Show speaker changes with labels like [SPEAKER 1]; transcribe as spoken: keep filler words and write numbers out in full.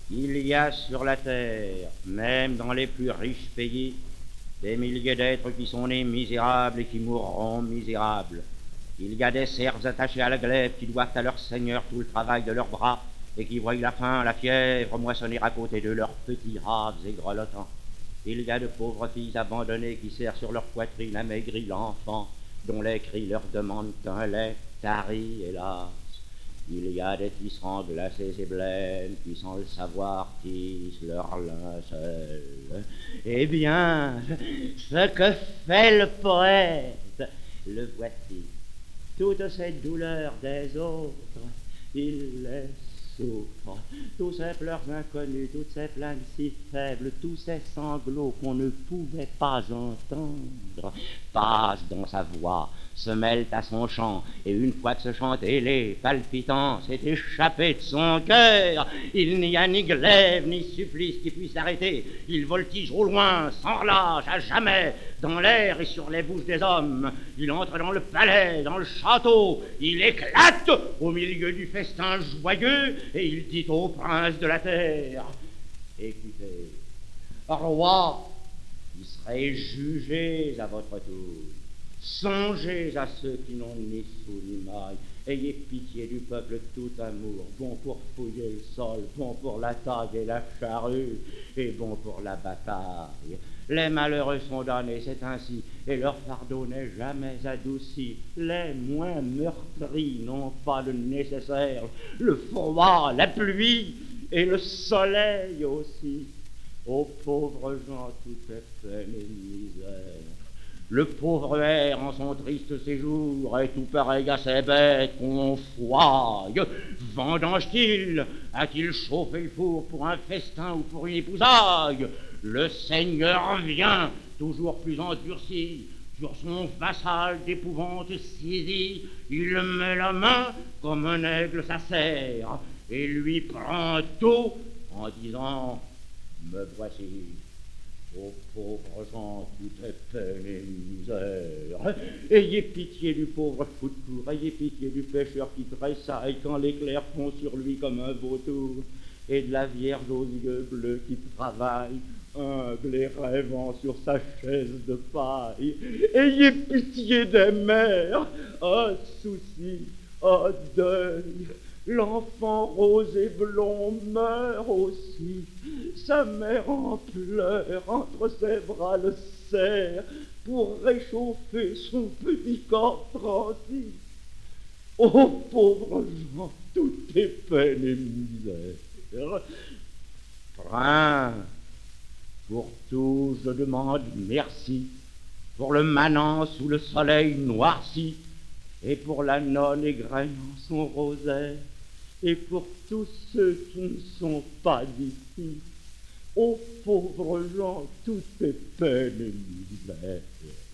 [SPEAKER 1] Il y a sur la terre, même dans les plus riches pays, des milliers d'êtres qui sont nés misérables et qui mourront misérables. Il y a des serfs attachés à la glaive qui doivent à leur seigneur tout le travail de leurs bras et qui voient la faim, la fièvre moissonner à côté de leurs petits raves et grelottants. Il y a de pauvres filles abandonnées qui serrent sur leur poitrine amaigrie l'enfant dont les cris leur demandent un lait tari, hélas. Il y a des tisserands glacés et blêmes qui, sans le savoir, tissent leur linceul. Eh bien, ce que fait le poète, le voit-il. Toutes ces douleurs des autres, il les souffre. Tous ces pleurs inconnus, toutes ces plaintes si faibles, tous ces sanglots qu'on ne pouvait pas entendre, passent dans sa voix, se mêlent à son chant, et une fois que ce chant ailé, palpitant, s'est échappé de son cœur, il n'y a ni glaive ni supplice qui puisse l'arrêter. Il voltige au loin, sans relâche, à jamais, dans l'air et sur les bouches des hommes. Il entre dans le palais, dans le château, il éclate au milieu du festin joyeux, et il dit au prince de la terre: écoutez, roi, qui serez jugés à votre tour, songez à ceux qui n'ont ni sou ni maille, ayez pitié du peuple tout amour, bon pour fouiller le sol, bon pour la taille et la charrue, et bon pour la bataille. Les malheureux sont damnés, c'est ainsi, et leur fardeau n'est jamais adouci. Les moins meurtris n'ont pas le nécessaire, le froid, la pluie et le soleil aussi. Aux pauvres gens, tout est peine et misère. Le pauvre air en son triste séjour est tout pareil à ces bêtes qu'on foie. Vendange-t-il? A-t-il chauffé le four pour un festin ou pour une épousaille? Le Seigneur vient, toujours plus endurci, sur son vassal d'épouvante saisi. Il met la main comme un aigle sa serre et lui prend tout en disant: me voici. Ô pauvres gens, tout est peine et misère. Ayez pitié du pauvre foutour, ayez pitié du pêcheur qui tressaille quand l'éclair fond sur lui comme un vautour, et de la vierge aux yeux bleus qui travaille, humble et rêvant sur sa chaise de paille. Ayez pitié des mères, oh souci, oh deuil. L'enfant rose et blond meurt aussi, sa mère en pleurs, entre ses bras le serre pour réchauffer son petit corps transi. Ô pauvres gens, tout est peine et misère. Prince, pour tout je demande merci, pour le manant sous le soleil noirci, et pour la nonne égrenant son rosaire, et pour tous ceux qui ne sont pas d'ici. Ô pauvres gens, tout est peine et misère.